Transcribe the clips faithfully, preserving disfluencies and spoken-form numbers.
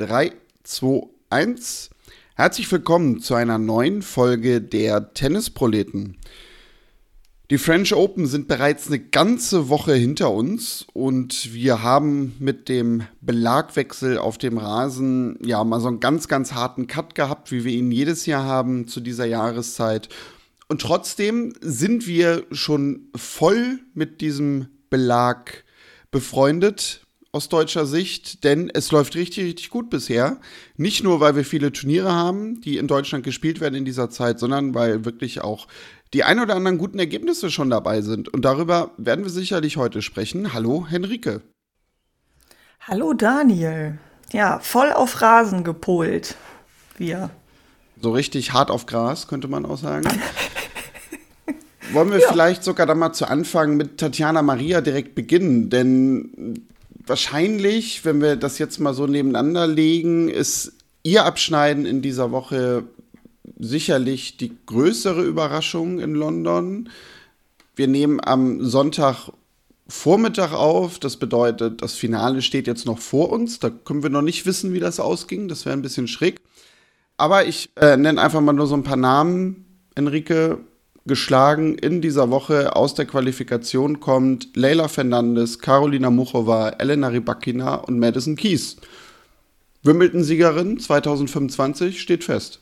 drei, zwei, eins. Herzlich willkommen zu einer neuen Folge der Tennisproleten. Die French Open sind bereits eine ganze Woche hinter uns und wir haben mit dem Belagwechsel auf dem Rasen ja mal so einen ganz, ganz harten Cut gehabt, wie wir ihn jedes Jahr haben zu dieser Jahreszeit. Und trotzdem sind wir schon voll mit diesem Belag befreundet aus deutscher Sicht, denn es läuft richtig, richtig gut bisher. Nicht nur, weil wir viele Turniere haben, die in Deutschland gespielt werden in dieser Zeit, sondern weil wirklich auch die ein oder anderen guten Ergebnisse schon dabei sind. Und darüber werden wir sicherlich heute sprechen. Hallo, Henrike. Hallo, Daniel. Ja, voll auf Rasen gepolt. Wir. So richtig hart auf Gras, könnte man auch sagen. Wollen wir Ja. vielleicht sogar dann mal zu Anfang mit Tatjana Maria direkt beginnen? Denn wahrscheinlich, wenn wir das jetzt mal so nebeneinander legen, ist ihr Abschneiden in dieser Woche sicherlich die größere Überraschung in London. Wir nehmen am Sonntagvormittag auf. Das bedeutet, das Finale steht jetzt noch vor uns. Da können wir noch nicht wissen, wie das ausging. Das wäre ein bisschen schräg. Aber ich äh, nenne einfach mal nur so ein paar Namen. Enrique, geschlagen in dieser Woche aus der Qualifikation kommt Leylah Fernandez, Karolina Muchova, Elena Rybakina und Madison Keys. Wimbledon-Siegerin zwanzig fünfundzwanzig steht fest.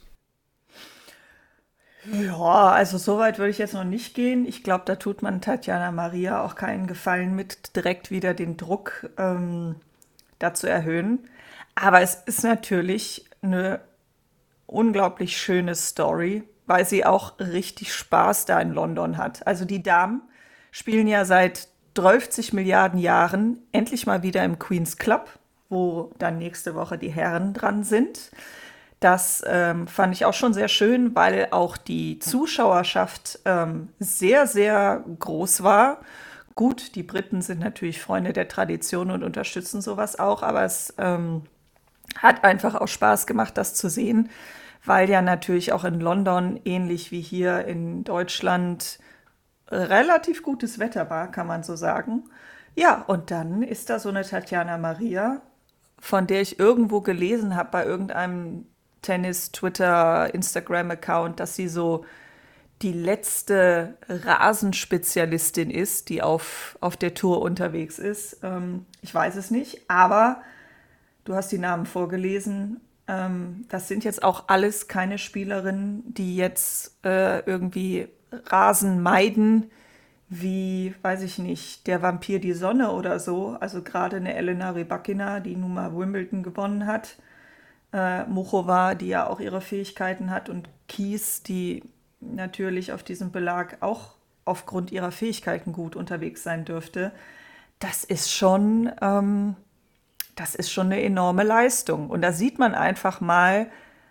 Ja, also so weit würde ich jetzt noch nicht gehen. Ich glaube, da tut man Tatjana Maria auch keinen Gefallen mit, direkt wieder den Druck ähm, da zu erhöhen. Aber es ist natürlich eine unglaublich schöne Story, weil sie auch richtig Spaß da in London hat. Also die Damen spielen ja seit dreißig Milliarden Jahren endlich mal wieder im Queen's Club, wo dann nächste Woche die Herren dran sind. Das ähm, fand ich auch schon sehr schön, weil auch die Zuschauerschaft ähm, sehr, sehr groß war. Gut, die Briten sind natürlich Freunde der Tradition und unterstützen sowas auch, aber es ähm, hat einfach auch Spaß gemacht, das zu sehen, weil ja natürlich auch in London, ähnlich wie hier in Deutschland, relativ gutes Wetter war, kann man so sagen. Ja, und dann ist da so eine Tatjana Maria, von der ich irgendwo gelesen habe bei irgendeinem Tennis, Twitter, Instagram-Account, dass sie so die letzte Rasenspezialistin ist, die auf, auf der Tour unterwegs ist. Ähm, ich weiß es nicht, aber du hast die Namen vorgelesen. Ähm, das sind jetzt auch alles keine Spielerinnen, die jetzt äh, irgendwie Rasen meiden, wie, weiß ich nicht, der Vampir die Sonne oder so. Also gerade eine Elena Rybakina, die nun mal Wimbledon gewonnen hat. Äh, Muchova, die ja auch ihre Fähigkeiten hat, und Keys, die natürlich auf diesem Belag auch aufgrund ihrer Fähigkeiten gut unterwegs sein dürfte. Das ist schon, ähm, das ist schon eine enorme Leistung. Und da sieht man einfach mal,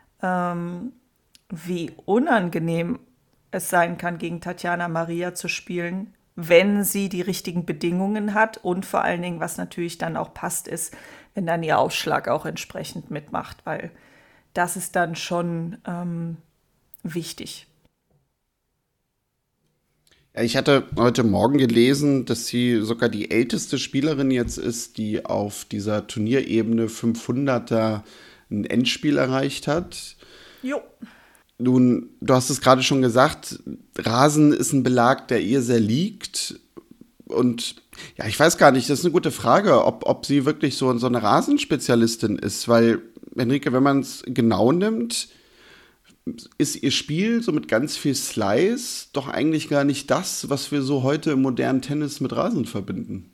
ähm, wie unangenehm es sein kann, gegen Tatjana Maria zu spielen, wenn sie die richtigen Bedingungen hat und vor allen Dingen, was natürlich dann auch passt, ist, wenn dann ihr Aufschlag auch entsprechend mitmacht, weil das ist dann schon ähm, wichtig. Ja, ich hatte heute Morgen gelesen, dass sie sogar die älteste Spielerin jetzt ist, die auf dieser Turnierebene fünfhunderter ein Endspiel erreicht hat. Jo. Nun, du hast es gerade schon gesagt, Rasen ist ein Belag, der ihr sehr liegt. Und ja, ich weiß gar nicht, das ist eine gute Frage, ob, ob sie wirklich so, so eine Rasenspezialistin ist. Weil, Henrike, wenn man es genau nimmt, ist ihr Spiel so mit ganz viel Slice doch eigentlich gar nicht das, was wir so heute im modernen Tennis mit Rasen verbinden.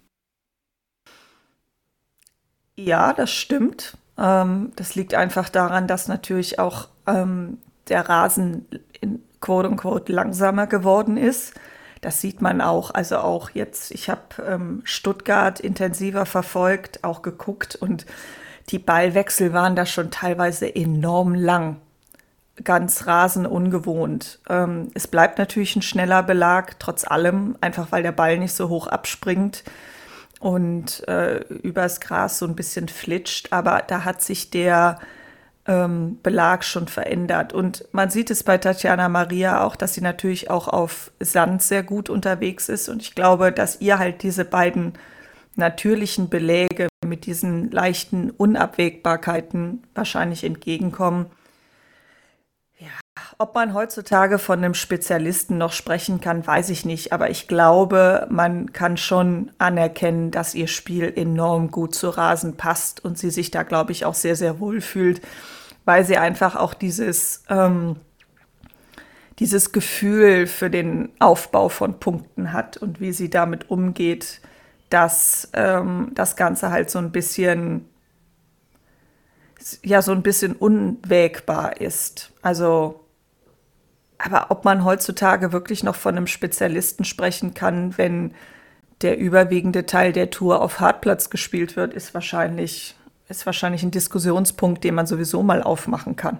Ja, das stimmt. Ähm, das liegt einfach daran, dass natürlich auch ähm, der Rasen in quote unquote langsamer geworden ist. Das sieht man auch. Also auch jetzt, ich habe ähm, Stuttgart intensiver verfolgt, auch geguckt, und die Ballwechsel waren da schon teilweise enorm lang. Ganz rasenungewohnt. Ähm, es bleibt natürlich ein schneller Belag, trotz allem, einfach weil der Ball nicht so hoch abspringt und äh, übers Gras so ein bisschen flitscht. Aber da hat sich der ähm, Belag schon verändert. Und man sieht es bei Tatjana Maria auch, dass sie natürlich auch auf Sand sehr gut unterwegs ist. Und ich glaube, dass ihr halt diese beiden natürlichen Beläge mit diesen leichten Unabwägbarkeiten wahrscheinlich entgegenkommen. Ja, ob man heutzutage von einem Spezialisten noch sprechen kann, weiß ich nicht. Aber ich glaube, man kann schon anerkennen, dass ihr Spiel enorm gut zu Rasen passt und sie sich da, glaube ich, auch sehr, sehr wohl fühlt, weil sie einfach auch dieses, ähm, dieses Gefühl für den Aufbau von Punkten hat und wie sie damit umgeht, dass ähm, das Ganze halt so ein bisschen, ja, so ein bisschen unwägbar ist. Also, aber ob man heutzutage wirklich noch von einem Spezialisten sprechen kann, wenn der überwiegende Teil der Tour auf Hartplatz gespielt wird, ist wahrscheinlich, ist wahrscheinlich ein Diskussionspunkt, den man sowieso mal aufmachen kann.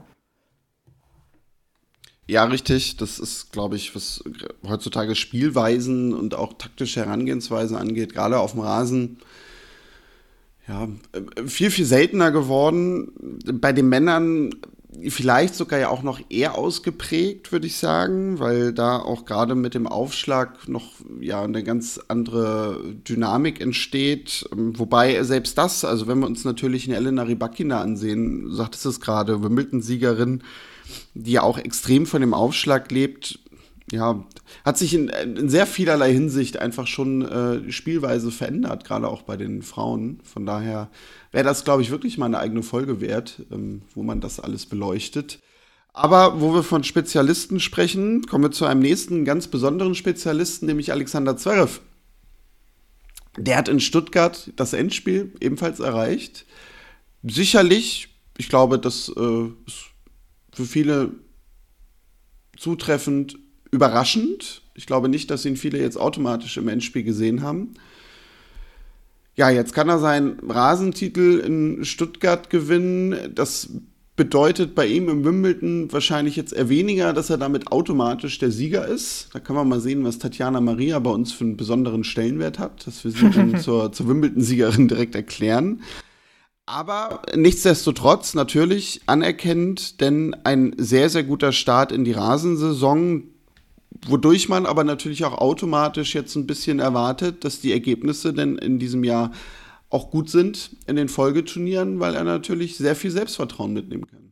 Ja, richtig. Das ist, glaube ich, was heutzutage Spielweisen und auch taktische Herangehensweise angeht, gerade auf dem Rasen, ja, viel, viel seltener geworden. Bei den Männern vielleicht sogar ja auch noch eher ausgeprägt, würde ich sagen, weil da auch gerade mit dem Aufschlag noch ja eine ganz andere Dynamik entsteht. Wobei selbst das, also wenn wir uns natürlich eine Elena Rybakina ansehen, sagtest du es gerade, Wimbledon-Siegerin, die ja auch extrem von dem Aufschlag lebt, ja, hat sich in, in sehr vielerlei Hinsicht einfach schon äh, die Spielweise verändert, gerade auch bei den Frauen. Von daher wäre das, glaube ich, wirklich mal eine eigene Folge wert, ähm, wo man das alles beleuchtet. Aber wo wir von Spezialisten sprechen, kommen wir zu einem nächsten ganz besonderen Spezialisten, nämlich Alexander Zverev. Der hat in Stuttgart das Endspiel ebenfalls erreicht. Sicherlich, ich glaube, das äh, ist für viele zutreffend überraschend. Ich glaube nicht, dass ihn viele jetzt automatisch im Endspiel gesehen haben. Ja, jetzt kann er seinen Rasentitel in Stuttgart gewinnen. Das bedeutet bei ihm im Wimbledon wahrscheinlich jetzt eher weniger, dass er damit automatisch der Sieger ist. Da kann man mal sehen, was Tatjana Maria bei uns für einen besonderen Stellenwert hat, dass wir sie dann zur, zur Wimbledon-Siegerin direkt erklären. Aber nichtsdestotrotz natürlich anerkennend, denn ein sehr, sehr guter Start in die Rasensaison, wodurch man aber natürlich auch automatisch jetzt ein bisschen erwartet, dass die Ergebnisse denn in diesem Jahr auch gut sind in den Folgeturnieren, weil er natürlich sehr viel Selbstvertrauen mitnehmen kann.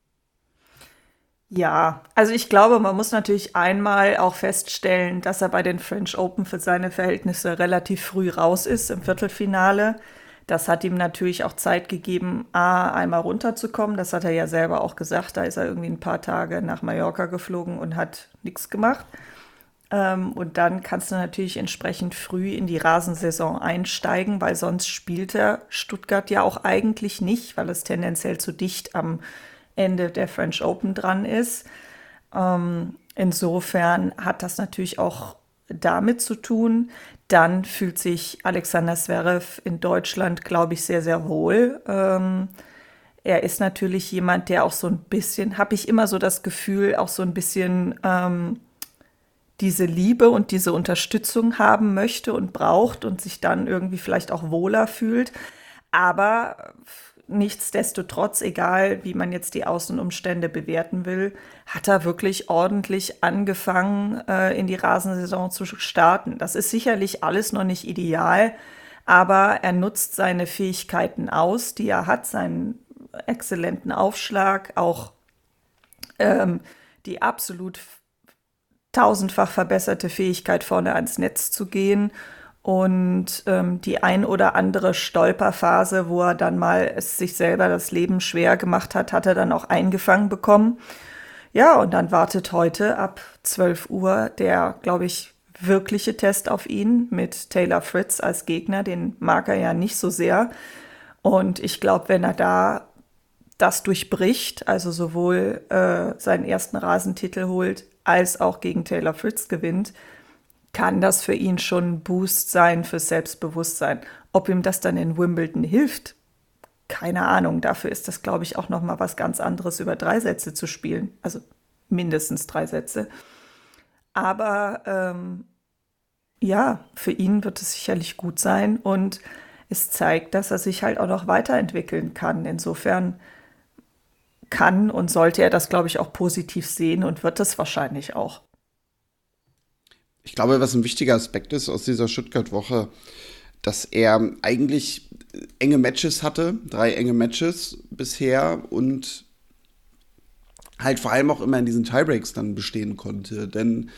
Ja, also ich glaube, man muss natürlich einmal auch feststellen, dass er bei den French Open für seine Verhältnisse relativ früh raus ist im Viertelfinale. Das hat ihm natürlich auch Zeit gegeben, A, einmal runterzukommen. Das hat er ja selber auch gesagt. Da ist er irgendwie ein paar Tage nach Mallorca geflogen und hat nichts gemacht. Ähm, und dann kannst du natürlich entsprechend früh in die Rasensaison einsteigen, weil sonst spielt er Stuttgart ja auch eigentlich nicht, weil es tendenziell zu dicht am Ende der French Open dran ist. Ähm, insofern hat das natürlich auch damit zu tun. Dann fühlt sich Alexander Zverev in Deutschland, glaube ich, sehr, sehr wohl. Ähm, er ist natürlich jemand, der auch so ein bisschen, habe ich immer so das Gefühl, auch so ein bisschen ähm, diese Liebe und diese Unterstützung haben möchte und braucht und sich dann irgendwie vielleicht auch wohler fühlt. Aber nichtsdestotrotz, egal wie man jetzt die Außenumstände bewerten will, hat er wirklich ordentlich angefangen, äh, in die Rasensaison zu starten. Das ist sicherlich alles noch nicht ideal, aber er nutzt seine Fähigkeiten aus, die er hat, seinen exzellenten Aufschlag, auch ähm, die absolut tausendfach verbesserte Fähigkeit, vorne ans Netz zu gehen. Und ähm, die ein oder andere Stolperphase, wo er dann mal es sich selber das Leben schwer gemacht hat, hat er dann auch eingefangen bekommen. Ja, und dann wartet heute ab zwölf Uhr der, glaube ich, wirkliche Test auf ihn mit Taylor Fritz als Gegner. Den mag er ja nicht so sehr. Und ich glaube, wenn er da das durchbricht, also sowohl äh, seinen ersten Rasentitel holt, als auch gegen Taylor Fritz gewinnt, kann das für ihn schon ein Boost sein fürs Selbstbewusstsein. Ob ihm das dann in Wimbledon hilft, keine Ahnung. Dafür ist das, glaube ich, auch noch mal was ganz anderes, über drei Sätze zu spielen. Also mindestens drei Sätze. Aber ähm, ja, für ihn wird es sicherlich gut sein und es zeigt, dass er sich halt auch noch weiterentwickeln kann. Insofern kann und sollte er das, glaube ich, auch positiv sehen und wird es wahrscheinlich auch. Ich glaube, was ein wichtiger Aspekt ist aus dieser Stuttgart-Woche, dass er eigentlich enge Matches hatte, drei enge Matches bisher und halt vor allem auch immer in diesen Tiebreaks dann bestehen konnte. Denn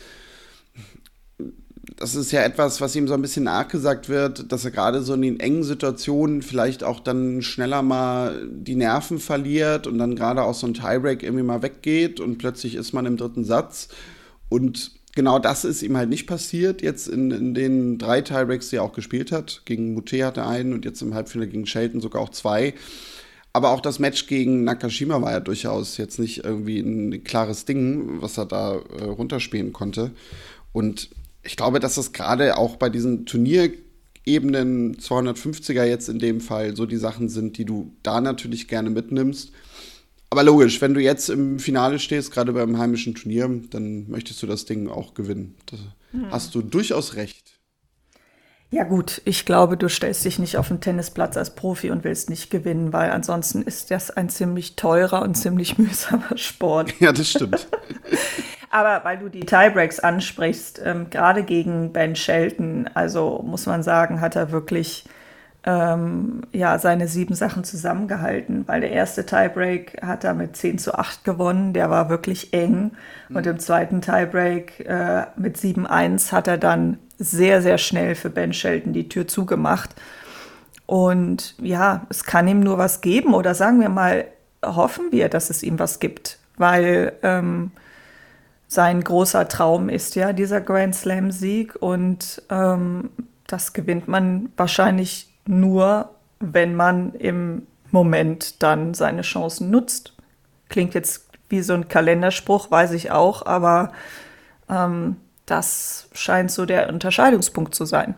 das ist ja etwas, was ihm so ein bisschen nachgesagt wird, dass er gerade so in den engen Situationen vielleicht auch dann schneller mal die Nerven verliert und dann gerade auch so ein Tiebreak irgendwie mal weggeht und plötzlich ist man im dritten Satz. Und genau das ist ihm halt nicht passiert jetzt in, in den drei Tiebreaks, die er auch gespielt hat. Gegen Moutet hatte er einen und jetzt im Halbfinale gegen Shelton sogar auch zwei. Aber auch das Match gegen Nakashima war ja durchaus jetzt nicht irgendwie ein klares Ding, was er da äh, runterspielen konnte. Und ich glaube, dass das gerade auch bei diesen Turnierebenen, zweihundertfünfziger jetzt in dem Fall, so die Sachen sind, die du da natürlich gerne mitnimmst. Aber logisch, wenn du jetzt im Finale stehst, gerade beim heimischen Turnier, dann möchtest du das Ding auch gewinnen. Da hm. hast du durchaus recht. Ja gut, ich glaube, du stellst dich nicht auf den Tennisplatz als Profi und willst nicht gewinnen, weil ansonsten ist das ein ziemlich teurer und ziemlich mühsamer Sport. Ja, das stimmt. Aber weil du die Tiebreaks ansprichst, ähm, gerade gegen Ben Shelton, also muss man sagen, hat er wirklich ähm, ja, seine sieben Sachen zusammengehalten, weil der erste Tiebreak hat er mit zehn zu acht gewonnen, der war wirklich eng. Mhm. Und im zweiten Tiebreak äh, mit sieben eins hat er dann sehr, sehr schnell für Ben Shelton die Tür zugemacht. Und ja, es kann ihm nur was geben oder sagen wir mal, hoffen wir, dass es ihm was gibt, weil ähm, sein großer Traum ist ja dieser Grand Slam-Sieg und ähm, das gewinnt man wahrscheinlich nur, wenn man im Moment dann seine Chancen nutzt. Klingt jetzt wie so ein Kalenderspruch, weiß ich auch, aber ähm, das scheint so der Unterscheidungspunkt zu sein.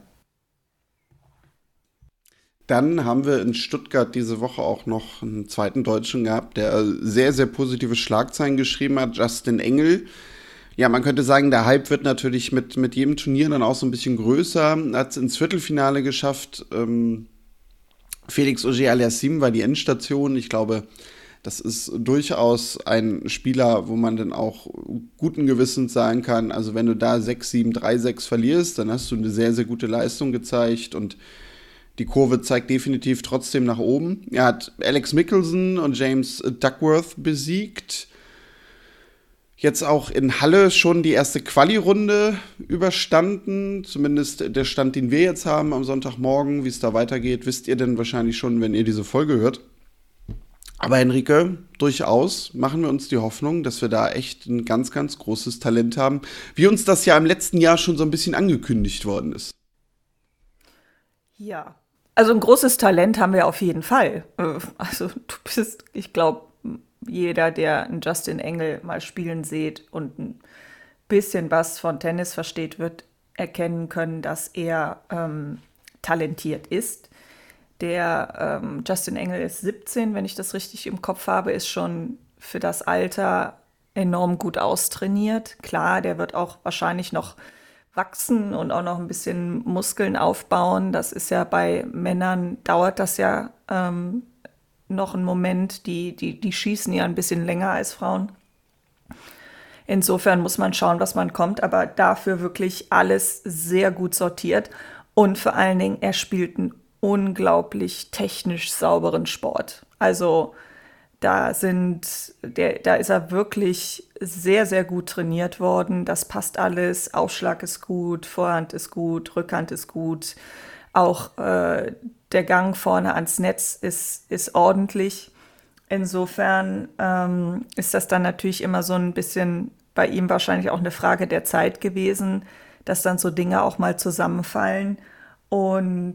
Dann haben wir in Stuttgart diese Woche auch noch einen zweiten Deutschen gehabt, der sehr, sehr positive Schlagzeilen geschrieben hat, Justin Engel. Ja, man könnte sagen, der Hype wird natürlich mit, mit jedem Turnier dann auch so ein bisschen größer. Hat es ins Viertelfinale geschafft. Ähm, Felix Auger-Aliassime war die Endstation. Ich glaube, das ist durchaus ein Spieler, wo man dann auch guten Gewissens sagen kann, also wenn du da sechs sieben, drei sechs verlierst, dann hast du eine sehr, sehr gute Leistung gezeigt und die Kurve zeigt definitiv trotzdem nach oben. Er hat Alex Mickelson und James Duckworth besiegt. Jetzt auch in Halle schon die erste Quali-Runde überstanden. Zumindest der Stand, den wir jetzt haben am Sonntagmorgen. Wie es da weitergeht, wisst ihr denn wahrscheinlich schon, wenn ihr diese Folge hört. Aber Henrike, durchaus machen wir uns die Hoffnung, dass wir da echt ein ganz, ganz großes Talent haben. Wie uns das ja im letzten Jahr schon so ein bisschen angekündigt worden ist. Ja, also ein großes Talent haben wir auf jeden Fall. Also du bist, ich glaube, jeder, der einen Justin Engel mal spielen sieht und ein bisschen was von Tennis versteht, wird erkennen können, dass er ähm, talentiert ist. Der ähm, Justin Engel ist siebzehn, wenn ich das richtig im Kopf habe, ist schon für das Alter enorm gut austrainiert. Klar, der wird auch wahrscheinlich noch wachsen und auch noch ein bisschen Muskeln aufbauen. Das ist ja bei Männern, dauert das ja ähm, noch einen Moment, die, die, die schießen ja ein bisschen länger als Frauen. Insofern muss man schauen, was man kommt, aber dafür wirklich alles sehr gut sortiert und vor allen Dingen, er spielt einen unglaublich technisch sauberen Sport. Also da sind, der, da ist er wirklich sehr, sehr gut trainiert worden. Das passt alles, Aufschlag ist gut, Vorhand ist gut, Rückhand ist gut, auch äh, der Gang vorne ans Netz ist, ist ordentlich. Insofern ähm, ist das dann natürlich immer so ein bisschen bei ihm wahrscheinlich auch eine Frage der Zeit gewesen, dass dann so Dinge auch mal zusammenfallen. Und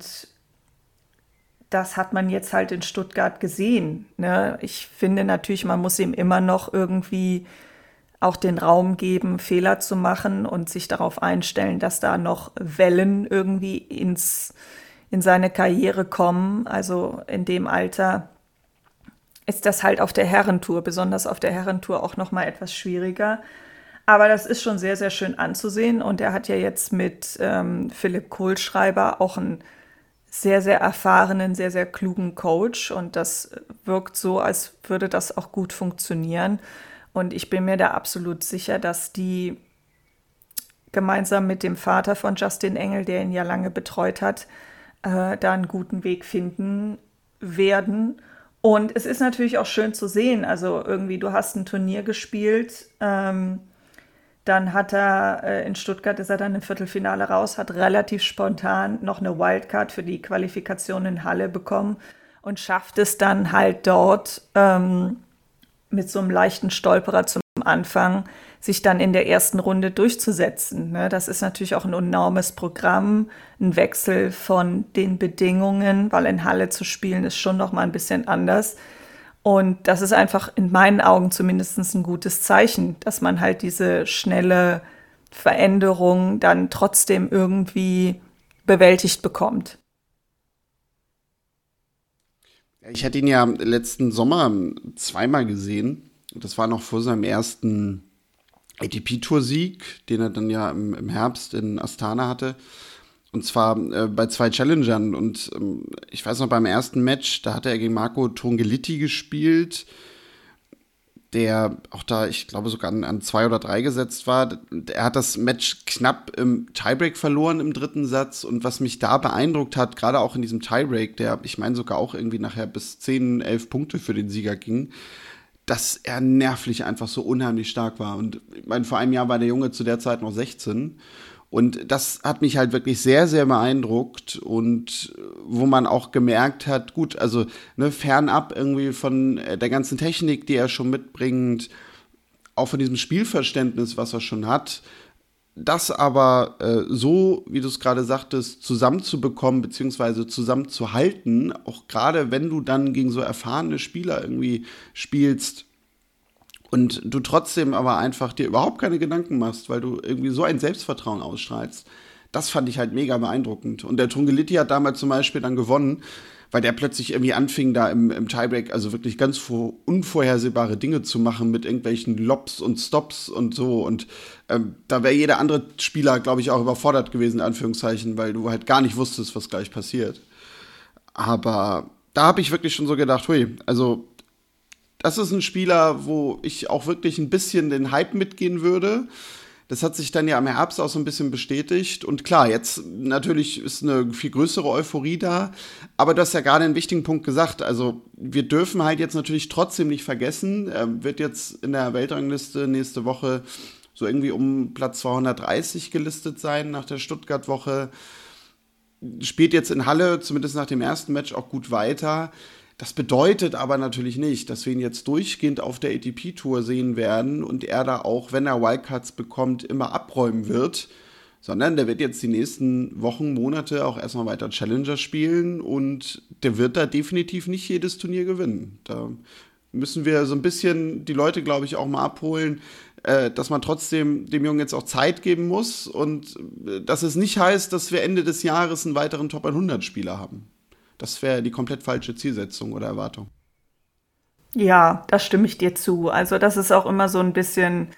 das hat man jetzt halt in Stuttgart gesehen. Ne? Ich finde natürlich, man muss ihm immer noch irgendwie auch den Raum geben, Fehler zu machen und sich darauf einstellen, dass da noch Wellen irgendwie ins in seine Karriere kommen. Also in dem Alter ist das halt auf der Herrentour, besonders auf der Herrentour auch noch mal etwas schwieriger. Aber das ist schon sehr, sehr schön anzusehen. Und er hat ja jetzt mit ähm, Philipp Kohlschreiber auch einen sehr, sehr erfahrenen, sehr, sehr klugen Coach. Und das wirkt so, als würde das auch gut funktionieren. Und ich bin mir da absolut sicher, dass die gemeinsam mit dem Vater von Justin Engel, der ihn ja lange betreut hat, äh, da einen guten Weg finden werden. Und es ist natürlich auch schön zu sehen. Also irgendwie, du hast ein Turnier gespielt, ähm, dann hat er äh, in Stuttgart ist er dann im Viertelfinale raus, hat relativ spontan noch eine Wildcard für die Qualifikation in Halle bekommen und schafft es dann halt dort ähm, mit so einem leichten Stolperer zum Anfang, sich dann in der ersten Runde durchzusetzen. Ne? Das ist natürlich auch ein enormes Programm, ein Wechsel von den Bedingungen, weil in Halle zu spielen ist schon noch mal ein bisschen anders. Und das ist einfach in meinen Augen zumindest ein gutes Zeichen, dass man halt diese schnelle Veränderung dann trotzdem irgendwie bewältigt bekommt. Ich hatte ihn ja letzten Sommer zweimal gesehen. Das war noch vor seinem ersten A T P-Tour-Sieg, den er dann ja im, im Herbst in Astana hatte. Und zwar äh, bei zwei Challengern. Und ähm, ich weiß noch, beim ersten Match, da hatte er gegen Marco Trungelliti gespielt, der auch da, ich glaube, sogar an, an zwei oder drei gesetzt war. Er hat das Match knapp im Tiebreak verloren im dritten Satz. Und was mich da beeindruckt hat, gerade auch in diesem Tiebreak, der, ich meine, sogar auch irgendwie nachher bis zehn, elf Punkte für den Sieger ging, dass er nervlich einfach so unheimlich stark war. Und ich meine, vor einem Jahr war der Junge zu der Zeit noch sechzehn. Und das hat mich halt wirklich sehr, sehr beeindruckt und wo man auch gemerkt hat, gut, also ne, fernab irgendwie von der ganzen Technik, die er schon mitbringt, auch von diesem Spielverständnis, was er schon hat, das aber äh, so, wie du es gerade sagtest, zusammenzubekommen beziehungsweise zusammenzuhalten, auch gerade wenn du dann gegen so erfahrene Spieler irgendwie spielst, und du trotzdem aber einfach dir überhaupt keine Gedanken machst, weil du irgendwie so ein Selbstvertrauen ausstrahlst, das fand ich halt mega beeindruckend. Und der Trungelliti hat damals zum Beispiel dann gewonnen, weil der plötzlich irgendwie anfing, da im, im Tiebreak also wirklich ganz vor, unvorhersehbare Dinge zu machen mit irgendwelchen Lobs und Stops und so. Und ähm, da wäre jeder andere Spieler, glaube ich, auch überfordert gewesen, in Anführungszeichen, weil du halt gar nicht wusstest, was gleich passiert. Aber da habe ich wirklich schon so gedacht, hui, also das ist ein Spieler, wo ich auch wirklich ein bisschen den Hype mitgehen würde. Das hat sich dann ja im Herbst auch so ein bisschen bestätigt. Und klar, jetzt natürlich ist eine viel größere Euphorie da. Aber du hast ja gerade einen wichtigen Punkt gesagt. Also wir dürfen halt jetzt natürlich trotzdem nicht vergessen, er wird jetzt in der Weltrangliste nächste Woche so irgendwie um Platz zweihundertdreißig gelistet sein nach der Stuttgart-Woche. Spielt jetzt in Halle, zumindest nach dem ersten Match, auch gut weiter. Das bedeutet aber natürlich nicht, dass wir ihn jetzt durchgehend auf der A T P-Tour sehen werden und er da auch, wenn er Wildcards bekommt, immer abräumen wird, sondern der wird jetzt die nächsten Wochen, Monate auch erstmal weiter Challenger spielen und der wird da definitiv nicht jedes Turnier gewinnen. Da müssen wir so ein bisschen die Leute, glaube ich, auch mal abholen, äh, dass man trotzdem dem Jungen jetzt auch Zeit geben muss und äh, dass es nicht heißt, dass wir Ende des Jahres einen weiteren Top hundert-Spieler haben. Das wäre die komplett falsche Zielsetzung oder Erwartung. Ja, da stimme ich dir zu. Also das ist auch immer so ein bisschen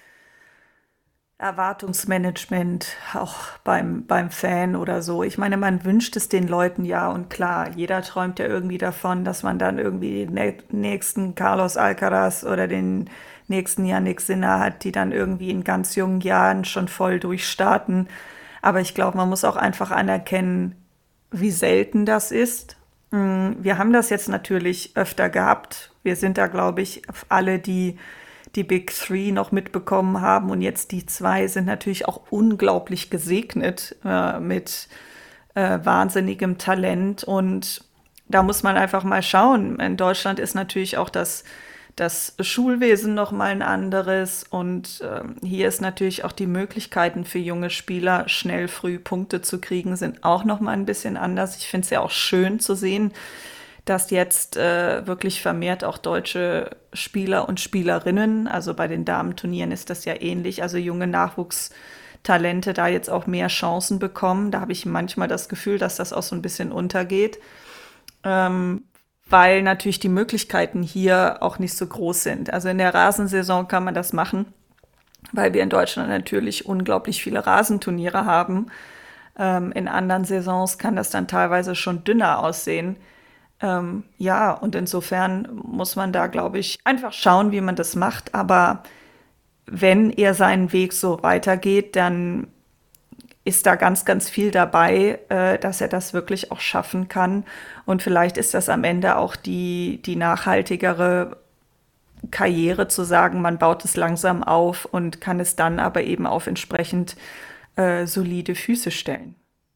Erwartungsmanagement, auch beim, beim Fan oder so. Ich meine, man wünscht es den Leuten ja und klar, jeder träumt ja irgendwie davon, dass man dann irgendwie den nä- nächsten Carlos Alcaraz oder den nächsten Yannick Sinner hat, die dann irgendwie in ganz jungen Jahren schon voll durchstarten. Aber ich glaube, man muss auch einfach anerkennen, wie selten das ist. Mm, Wir haben das jetzt natürlich öfter gehabt. Wir sind da, glaube ich, alle, die die Big Three noch mitbekommen haben. Und jetzt die zwei sind natürlich auch unglaublich gesegnet äh, mit äh, wahnsinnigem Talent. Und da muss man einfach mal schauen. In Deutschland ist natürlich auch das, das Schulwesen noch mal ein anderes. Und ähm, hier ist natürlich auch die Möglichkeiten für junge Spieler, schnell früh Punkte zu kriegen, sind auch noch mal ein bisschen anders. Ich finde es ja auch schön zu sehen, dass jetzt äh, wirklich vermehrt auch deutsche Spieler und Spielerinnen, also bei den Damenturnieren ist das ja ähnlich, also junge Nachwuchstalente da jetzt auch mehr Chancen bekommen. Da habe ich manchmal das Gefühl, dass das auch so ein bisschen untergeht, ähm, weil natürlich die Möglichkeiten hier auch nicht so groß sind. Also in der Rasensaison kann man das machen, weil wir in Deutschland natürlich unglaublich viele Rasenturniere haben. Ähm, in anderen Saisons kann das dann teilweise schon dünner aussehen. Ähm, ja, und insofern muss man da, glaube ich, einfach schauen, wie man das macht. Aber wenn er seinen Weg so weitergeht, dann ist da ganz, ganz viel dabei, äh, dass er das wirklich auch schaffen kann. Und vielleicht ist das am Ende auch die, die nachhaltigere Karriere zu sagen, man baut es langsam auf und kann es dann aber eben auf entsprechend äh, solide Füße stellen.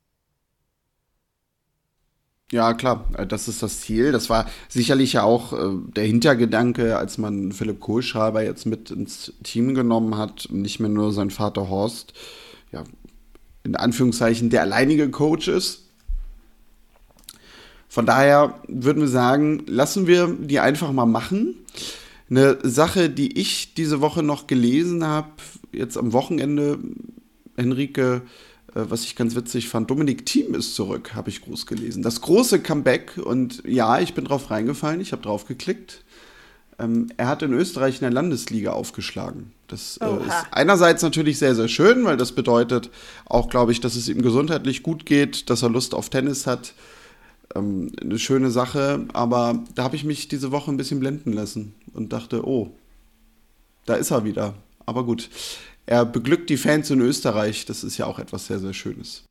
Ja, klar, äh, das ist das Ziel. Das war sicherlich ja auch äh, der Hintergedanke, als man Philipp Kohlschreiber jetzt mit ins Team genommen hat und nicht mehr nur sein Vater Horst, ja, in Anführungszeichen der alleinige Coach ist. Von daher würden wir sagen, lassen wir die einfach mal machen. Eine Sache, die ich diese Woche noch gelesen habe, jetzt am Wochenende, Henrike, äh, was ich ganz witzig fand, Dominik Thiem ist zurück, habe ich groß gelesen. Das große Comeback, und ja, ich bin drauf reingefallen, ich habe drauf geklickt. Ähm, er hat in Österreich in der Landesliga aufgeschlagen. Das äh, ist einerseits natürlich sehr, sehr schön, weil das bedeutet auch, glaube ich, dass es ihm gesundheitlich gut geht, dass er Lust auf Tennis hat. Ähm, eine schöne Sache, aber da habe ich mich diese Woche ein bisschen blenden lassen und dachte, oh, da ist er wieder. Aber gut, er beglückt die Fans in Österreich, das ist ja auch etwas sehr, sehr Schönes.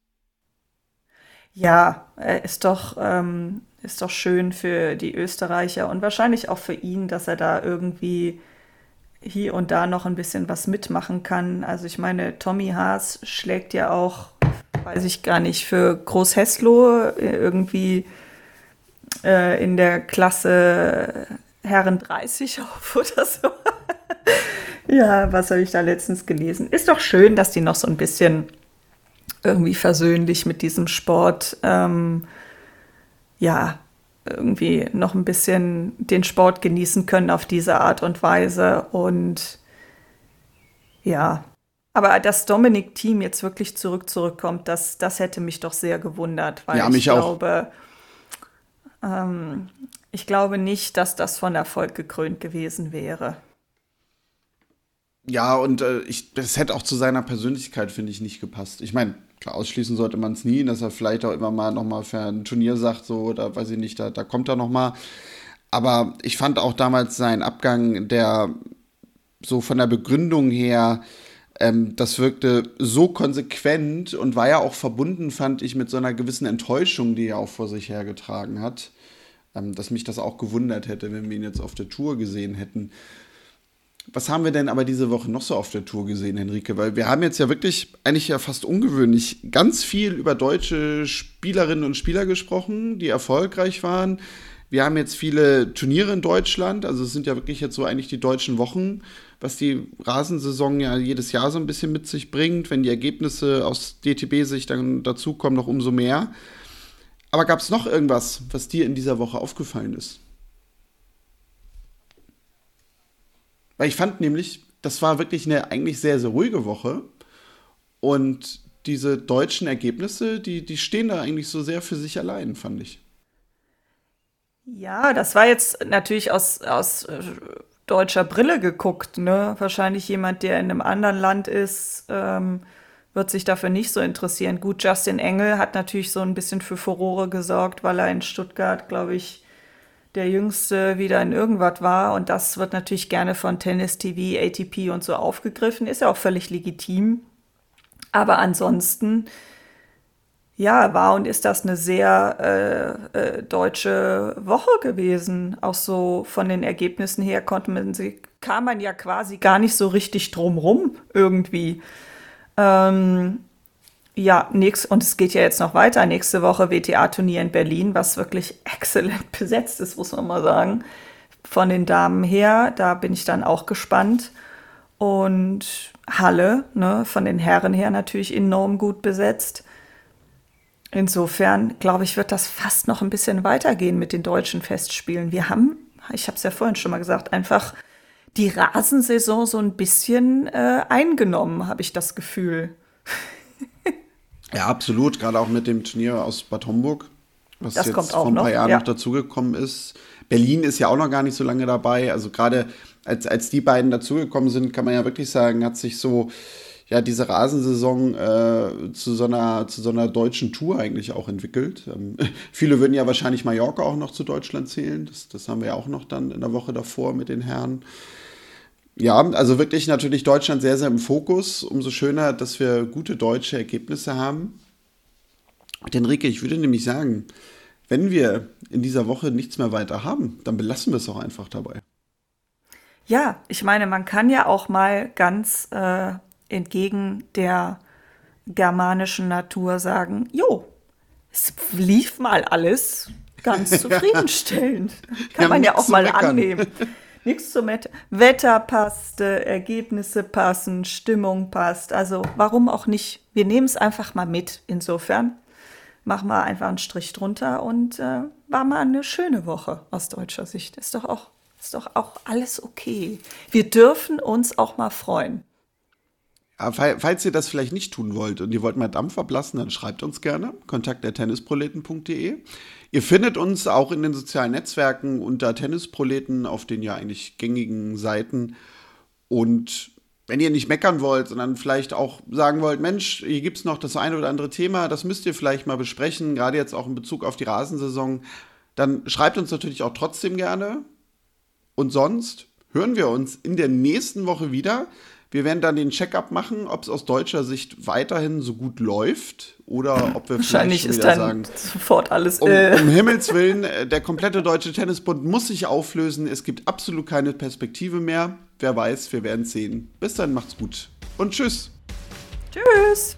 Ja, äh, ist doch, ähm, ist doch schön für die Österreicher und wahrscheinlich auch für ihn, dass er da irgendwie hier und da noch ein bisschen was mitmachen kann. Also ich meine, Tommy Haas schlägt ja auch, weiß ich gar nicht, für Groß Heslo äh, irgendwie äh, in der Klasse Herren dreißig auf oder so. Ja, was habe ich da letztens gelesen? Ist doch schön, dass die noch so ein bisschen irgendwie versöhnlich mit diesem Sport, ähm, ja, irgendwie noch ein bisschen den Sport genießen können auf diese Art und Weise. Und ja, aber dass Dominik Thiem jetzt wirklich zurück zurückkommt, das, das hätte mich doch sehr gewundert, weil Ja, ich mich auch. glaube, ähm, ich glaube nicht, dass das von Erfolg gekrönt gewesen wäre. Ja, und äh, ich, das hätte auch zu seiner Persönlichkeit, finde ich, nicht gepasst. Ich meine, klar, ausschließen sollte man es nie, dass er vielleicht auch immer mal nochmal für ein Turnier sagt, so, oder weiß ich nicht, da, da kommt er nochmal. Aber ich fand auch damals seinen Abgang, der so von der Begründung her, ähm, das wirkte so konsequent und war ja auch verbunden, fand ich, mit so einer gewissen Enttäuschung, die er auch vor sich hergetragen hat, ähm, dass mich das auch gewundert hätte, wenn wir ihn jetzt auf der Tour gesehen hätten. Was haben wir denn aber diese Woche noch so auf der Tour gesehen, Henrike? Weil wir haben jetzt ja wirklich, eigentlich ja fast ungewöhnlich, ganz viel über deutsche Spielerinnen und Spieler gesprochen, die erfolgreich waren. Wir haben jetzt viele Turniere in Deutschland, also es sind ja wirklich jetzt so eigentlich die deutschen Wochen, was die Rasensaison ja jedes Jahr so ein bisschen mit sich bringt. Wenn die Ergebnisse aus D T B-Sicht dann dazukommen, noch umso mehr. Aber gab es noch irgendwas, was dir in dieser Woche aufgefallen ist? Weil ich fand nämlich, das war wirklich eine eigentlich sehr, sehr ruhige Woche. Und diese deutschen Ergebnisse, die, die stehen da eigentlich so sehr für sich allein, fand ich. Ja, das war jetzt natürlich aus, aus äh, deutscher Brille geguckt, ne? Wahrscheinlich jemand, der in einem anderen Land ist, ähm, wird sich dafür nicht so interessieren. Gut, Justin Engel hat natürlich so ein bisschen für Furore gesorgt, weil er in Stuttgart, glaube ich, der Jüngste wieder in irgendwas war. Und das wird natürlich gerne von Tennis T V, A T P und so aufgegriffen. Ist ja auch völlig legitim. Aber ansonsten, ja, war und ist das eine sehr äh, äh, deutsche Woche gewesen. Auch so von den Ergebnissen her konnte man sie, kam man ja quasi gar nicht so richtig drum rum irgendwie. Ähm, ja, nix, und es geht ja jetzt noch weiter. Nächste Woche W T A-Turnier in Berlin, was wirklich exzellent besetzt ist, muss man mal sagen. Von den Damen her, da bin ich dann auch gespannt. Und Halle, ne, von den Herren her natürlich enorm gut besetzt. Insofern, glaube ich, wird das fast noch ein bisschen weitergehen mit den deutschen Festspielen. Wir haben, ich habe es ja vorhin schon mal gesagt, einfach die Rasensaison so ein bisschen äh, eingenommen, habe ich das Gefühl. Ja, absolut. Gerade auch mit dem Turnier aus Bad Homburg, was Das jetzt kommt vor auch ein paar noch, Jahren ja. noch dazugekommen ist. Berlin ist ja auch noch gar nicht so lange dabei. Also gerade als, als die beiden dazugekommen sind, kann man ja wirklich sagen, hat sich so ja diese Rasensaison äh, zu, so einer, zu so einer deutschen Tour eigentlich auch entwickelt. Ähm, viele würden ja wahrscheinlich Mallorca auch noch zu Deutschland zählen. Das, das haben wir ja auch noch dann in der Woche davor mit den Herren. Ja, also wirklich natürlich Deutschland sehr, sehr im Fokus. Umso schöner, dass wir gute deutsche Ergebnisse haben. Und Henrike, ich würde nämlich sagen, wenn wir in dieser Woche nichts mehr weiter haben, dann belassen wir es auch einfach dabei. Ja, ich meine, man kann ja auch mal ganz äh, entgegen der germanischen Natur sagen, jo, es lief mal alles ganz zufriedenstellend. Kann Ja, man ja nichts auch zu mal meckern. annehmen. Nichts zum Met- Wetter passte, Ergebnisse passen, Stimmung passt. Also warum auch nicht? Wir nehmen es einfach mal mit. Insofern machen wir einfach einen Strich drunter und äh, war mal eine schöne Woche aus deutscher Sicht. Ist doch auch, ist doch auch alles okay. Wir dürfen uns auch mal freuen. Ja, falls ihr das vielleicht nicht tun wollt und ihr wollt mal Dampf ablassen, dann schreibt uns gerne. kontakt at tennisproleten punkt de. Ihr findet uns auch in den sozialen Netzwerken unter Tennisproleten auf den ja eigentlich gängigen Seiten. Und wenn ihr nicht meckern wollt, sondern vielleicht auch sagen wollt, Mensch, hier gibt es noch das eine oder andere Thema, das müsst ihr vielleicht mal besprechen, gerade jetzt auch in Bezug auf die Rasensaison, dann schreibt uns natürlich auch trotzdem gerne. Und sonst hören wir uns in der nächsten Woche wieder. Wir werden dann den Check-up machen, ob es aus deutscher Sicht weiterhin so gut läuft oder ob wir Wahrscheinlich vielleicht ist wieder dann sagen, sofort alles. um, Äh. um Himmels Willen, äh, der komplette Deutsche Tennisbund muss sich auflösen. Es gibt absolut keine Perspektive mehr. Wer weiß, wir werden es sehen. Bis dann, macht's gut und tschüss. Tschüss.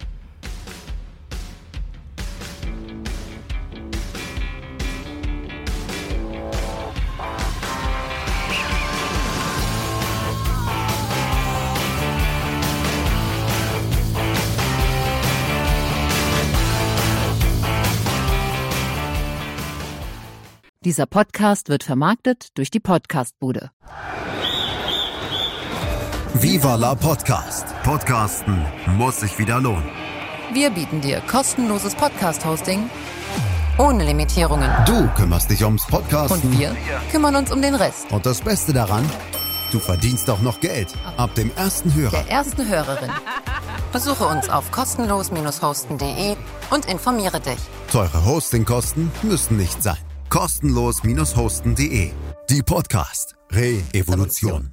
Dieser Podcast wird vermarktet durch die Podcastbude. Viva la Podcast. Podcasten muss sich wieder lohnen. Wir bieten dir kostenloses Podcast-Hosting ohne Limitierungen. Du kümmerst dich ums Podcasten. Und wir kümmern uns um den Rest. Und das Beste daran, du verdienst auch noch Geld. Ab dem ersten Hörer. Der ersten Hörerin. Besuche uns auf kostenlos hosten punkt de und informiere dich. Teure Hostingkosten müssen nicht sein. kostenlos hosten punkt de. Die Podcast Re-Evolution.